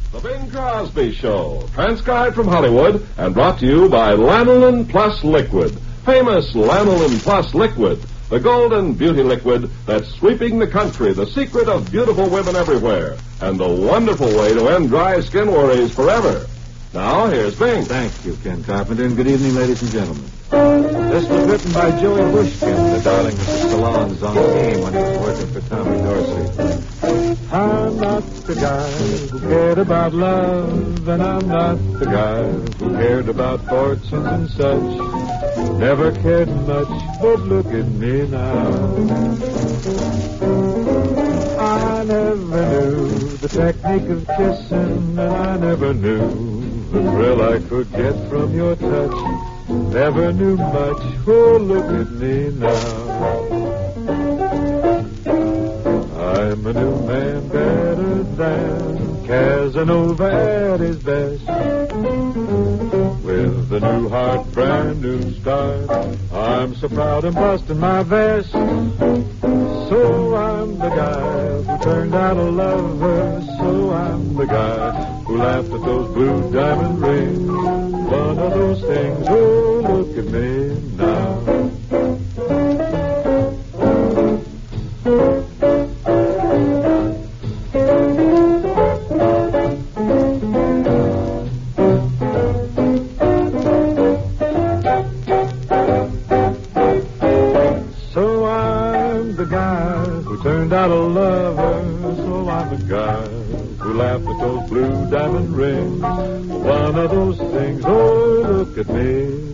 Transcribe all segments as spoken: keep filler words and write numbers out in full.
The Bing Crosby Show, transcribed from Hollywood and brought to you by Lanolin Plus Liquid. Famous Lanolin Plus Liquid, the golden beauty liquid that's sweeping the country, the secret of beautiful women everywhere, and the wonderful way to end dry skin worries forever. Now, here's Bing. Thank you, Ken Carpenter, and good evening, ladies and gentlemen. This was written by Joey Bushkin, the darling of the salons on the game when he was working for Tommy Dorsey. I'm not the guy who cared about love, and I'm not the guy who cared about fortunes and such. Never cared much, but look at me now. I never knew the technique of kissing, and I never knew the thrill I could get from your touch. Never knew much, oh, look at me now. I'm a new man better than Casanova at his best. With a new heart, brand new start, I'm so proud I'm busting my vest. So I'm the guy who turned out a lover. So I'm the guy who laughed at those blue diamond rings. One of those things, oh, look at me now. So I'm the guy who turned out a lover. So I'm the guy who laughed at those blue diamond rings. One of those things, oh, look at me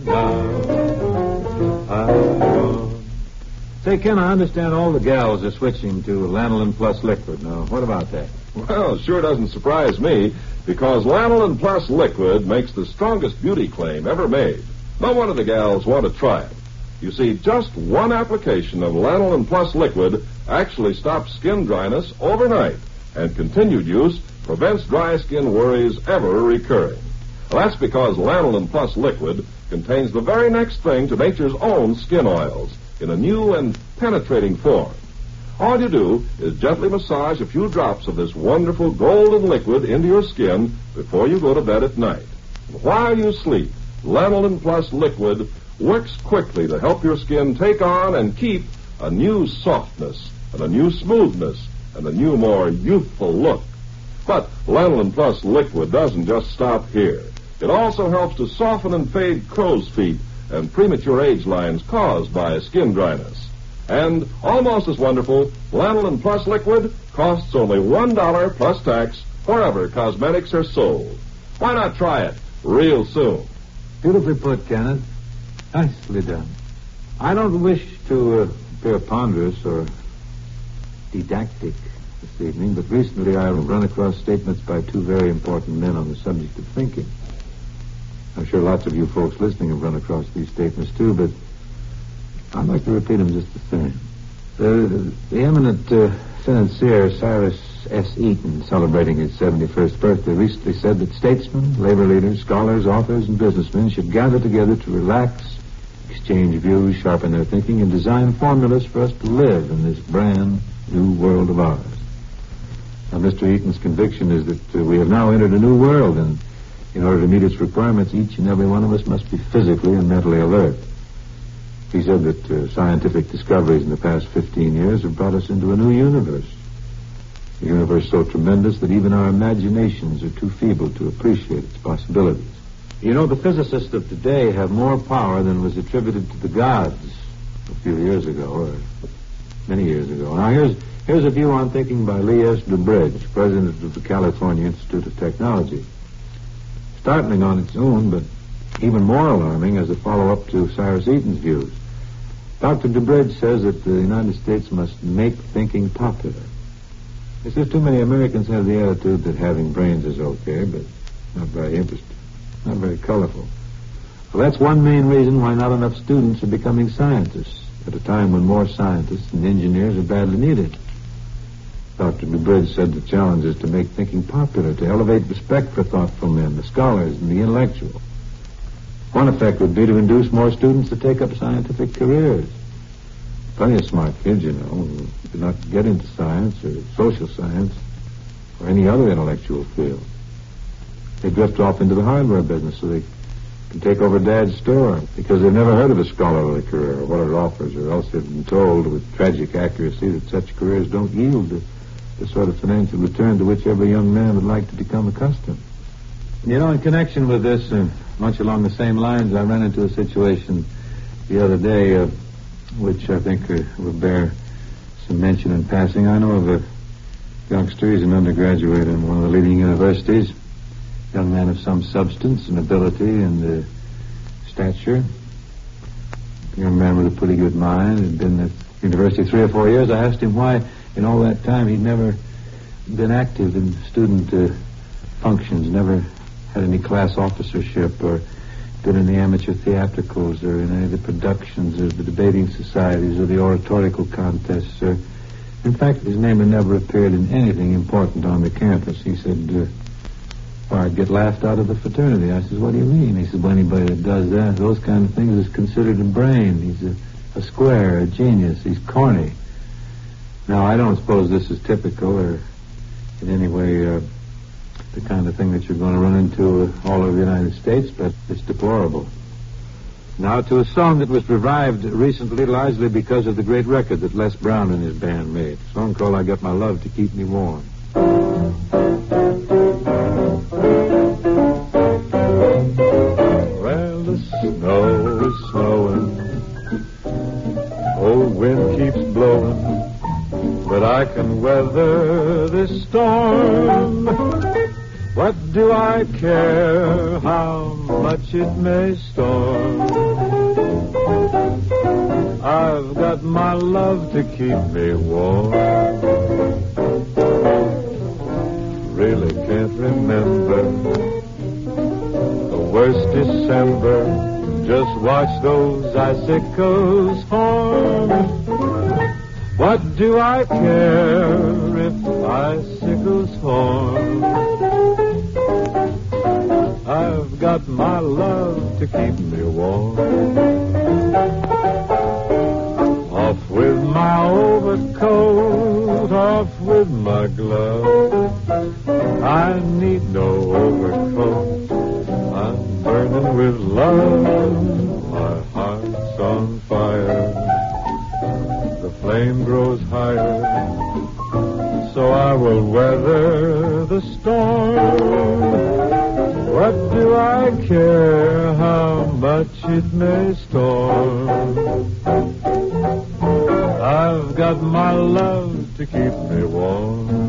now. I'm gone. Say, Ken, I understand all the gals are switching to Lanolin Plus Liquid. Now, what about that? Well, it sure doesn't surprise me, because Lanolin Plus Liquid makes the strongest beauty claim ever made. No one of the gals want to try it. You see, just one application of Lanolin Plus Liquid actually stops skin dryness overnight, and continued use prevents dry skin worries ever recurring. Well, that's because Lanolin Plus Liquid contains the very next thing to nature's own skin oils in a new and penetrating form. All you do is gently massage a few drops of this wonderful golden liquid into your skin before you go to bed at night. And while you sleep, Lanolin Plus Liquid works quickly to help your skin take on and keep a new softness and a new smoothness and a new, more youthful look. But Lanolin Plus Liquid doesn't just stop here. It also helps to soften and fade crow's feet and premature age lines caused by skin dryness. And almost as wonderful, Lanolin Plus Liquid costs only one dollar plus tax wherever cosmetics are sold. Why not try it real soon? Beautifully put, Kenneth. Nicely done. I don't wish to uh, appear ponderous or didactic this evening, but recently I've run across statements by two very important men on the subject of thinking. I'm sure lots of you folks listening have run across these statements too, but I'd like to repeat them just the same. The, the eminent uh, financier Cyrus S. Eaton, celebrating his seventy-first birthday, recently said that statesmen, labor leaders, scholars, authors, and businessmen should gather together to relax, exchange views, sharpen their thinking, and design formulas for us to live in this brand new world of ours. Now, Mister Eaton's conviction is that uh, we have now entered a new world, and in order to meet its requirements, each and every one of us must be physically and mentally alert. He said that uh, scientific discoveries in the past fifteen years have brought us into a new universe. A universe so tremendous that even our imaginations are too feeble to appreciate its possibilities. You know, the physicists of today have more power than was attributed to the gods a few years ago, or many years ago. Now, here's, here's a view on thinking by Lee S. DuBridge, president of the California Institute of Technology. Startling on its own, but even more alarming as a follow-up to Cyrus Eaton's views. Doctor DuBridge says that the United States must make thinking popular. He says too many Americans have the attitude that having brains is okay, but not very interesting, not very colorful. Well, that's one main reason why not enough students are becoming scientists at a time when more scientists and engineers are badly needed. Doctor DuBridge said the challenge is to make thinking popular, to elevate respect for thoughtful men, the scholars, and the intellectual. One effect would be to induce more students to take up scientific careers. Plenty of smart kids, you know, who do not get into science or social science or any other intellectual field. they drift off into the hardware business so they can take over Dad's store because they've never heard of a scholarly career or what it offers, or else they've been told with tragic accuracy that such careers don't yield the, the sort of financial return to which every young man would like to become accustomed. You know, in connection with this, uh, much along the same lines, I ran into a situation the other day, uh, which I think uh, would bear some mention in passing. I know of a youngster, he's an undergraduate in one of the leading universities, young man of some substance and ability and uh, stature, young man with a pretty good mind, had been at university three or four years. I asked him why, in all that time, he'd never been active in student uh, functions, never had any class officership or been in the amateur theatricals or in any of the productions or the debating societies or the oratorical contests. Or, in fact, his name had never appeared in anything important on the campus. He said, uh, or I'd get laughed out of the fraternity. I said, what do you mean? He said, well, anybody that does that, those kind of things, is considered a brain. He's a, a square, a genius. He's corny. Now, I don't suppose this is typical or in any way uh, the kind of thing that you're going to run into uh, all over the United States, but it's deplorable. Now, to a song that was revived recently largely because of the great record that Les Brown and his band made. A song called I Got My Love to Keep Me Warm. Well, the snow is snowing, old wind keeps blowing, but I can weather this storm. What do I care how much it may storm? I've got my love to keep me warm. Really can't remember the worst December. Just watch those icicles form. What do I care if icicles form? I've got my love to keep me warm. Off with my overcoat, off with my glove. I need no overcoat, I'm burning with love. My heart's on fire, the flame grows higher, so I will weather the storm. What do I care how much it may storm? I've got my love to keep me warm.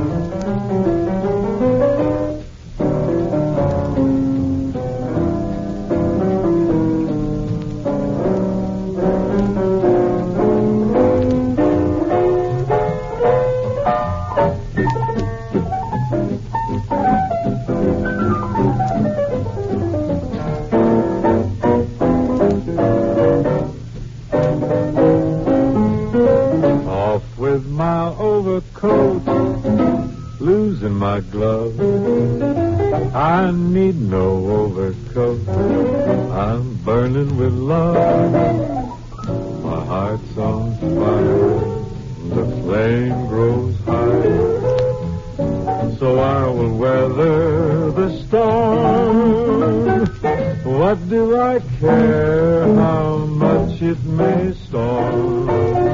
Losing my glove, I need no overcoat, I'm burning with love. My heart's on fire, the flame grows higher, so I will weather the storm. What do I care how much it may storm?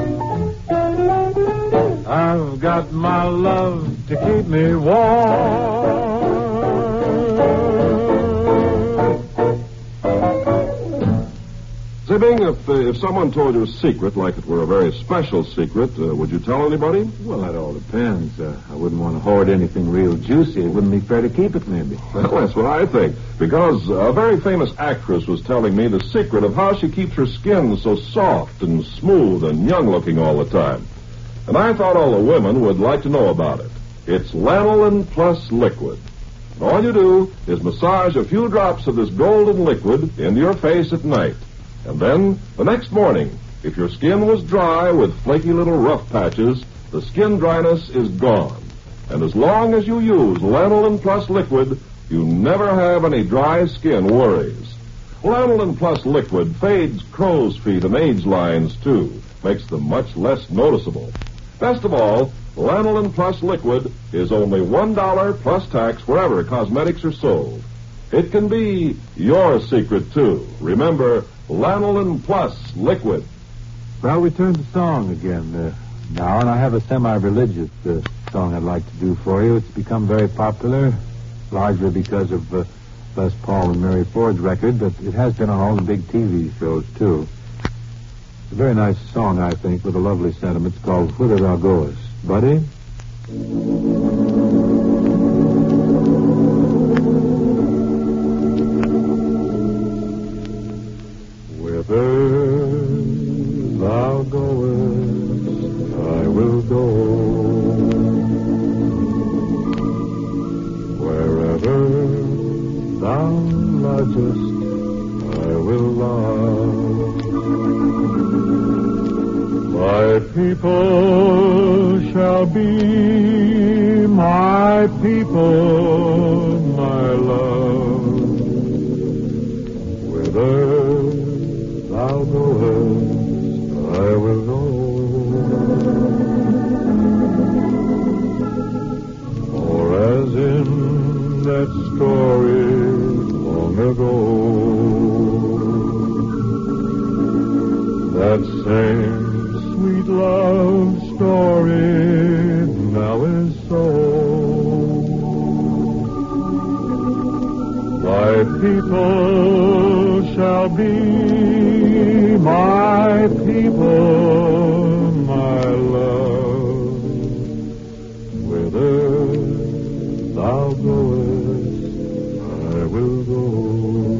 I've got my love to keep me warm. Zibbing, if, uh, if someone told you a secret, like it were a very special secret, uh, would you tell anybody? Well, that all depends. Uh, I wouldn't want to hoard anything real juicy. It wouldn't be fair to keep it, maybe. Well, that's what I think. Because a very famous actress was telling me the secret of how she keeps her skin so soft and smooth and young-looking all the time. And I thought all the women would like to know about it. It's Lanolin Plus Liquid. And all you do is massage a few drops of this golden liquid into your face at night. And then, the next morning, if your skin was dry with flaky little rough patches, the skin dryness is gone. And as long as you use Lanolin Plus Liquid, you never have any dry skin worries. Lanolin Plus Liquid fades crow's feet and age lines, too. Makes them much less noticeable. Best of all, Lanolin Plus Liquid is only one dollar plus tax wherever cosmetics are sold. It can be your secret, too. Remember, Lanolin Plus Liquid. Well, we turn to song again uh, now, and I have a semi-religious uh, song I'd like to do for you. It's become very popular, largely because of uh, Les Paul and Mary Ford's record, but it has been on all the big T V shows, too. It's a very nice song, I think, with a lovely sentiment. It's called Whither Thou Goest. Buddy? Whither thou goest, I will go. Wherever thou lodgest, I will lodge. Thy people shall be my people, my love. Whither thou goest, I will go. For as in that story long ago, that same sweet love story now is so. Thy people shall be my people, my love. Whither thou goest, I will go.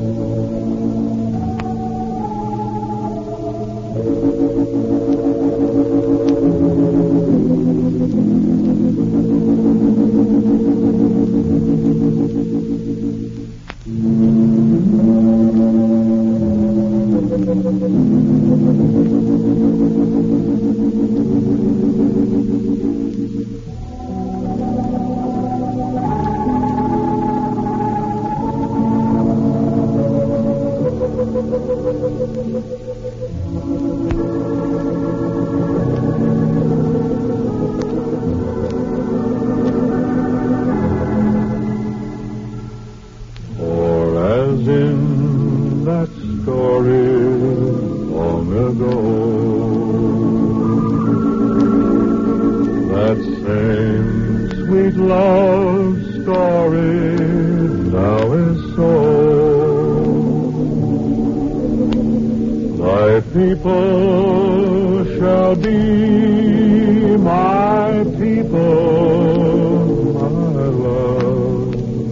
People shall be my people, my love.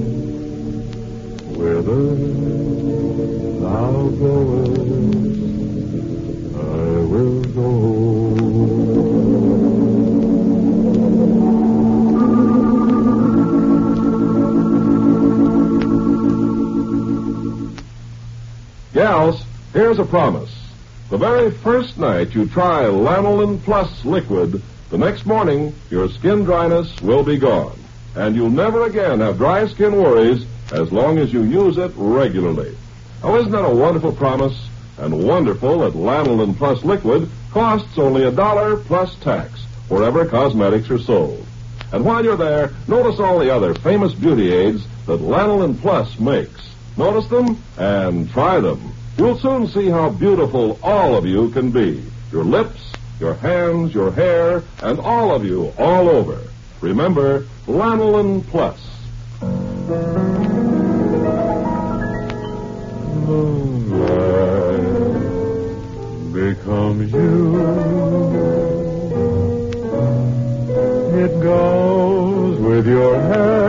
Whither thou goest, I will go. Gals, here's a promise. The very first night you try Lanolin Plus Liquid, the next morning your skin dryness will be gone. And you'll never again have dry skin worries as long as you use it regularly. Oh, isn't that a wonderful promise? And wonderful that Lanolin Plus Liquid costs only a dollar plus tax wherever cosmetics are sold. And while you're there, notice all the other famous beauty aids that Lanolin Plus makes. Notice them and try them. You'll soon see how beautiful all of you can be. Your lips, your hands, your hair, and all of you all over. Remember, Lanolin Plus. Moonlight becomes you. It goes with your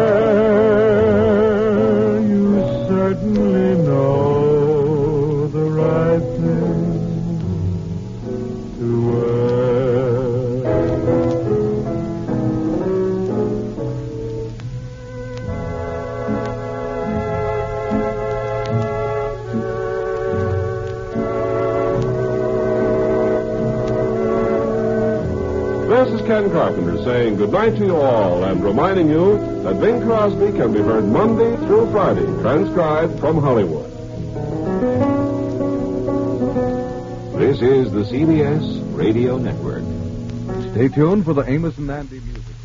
hair. You certainly know the right thing to wear. This is Ken Carpenter saying goodnight to you all and reminding you that Bing Crosby can be heard Monday through Friday, transcribed from Hollywood. This is the C B S Radio Network. Stay tuned for the Amos and Andy music.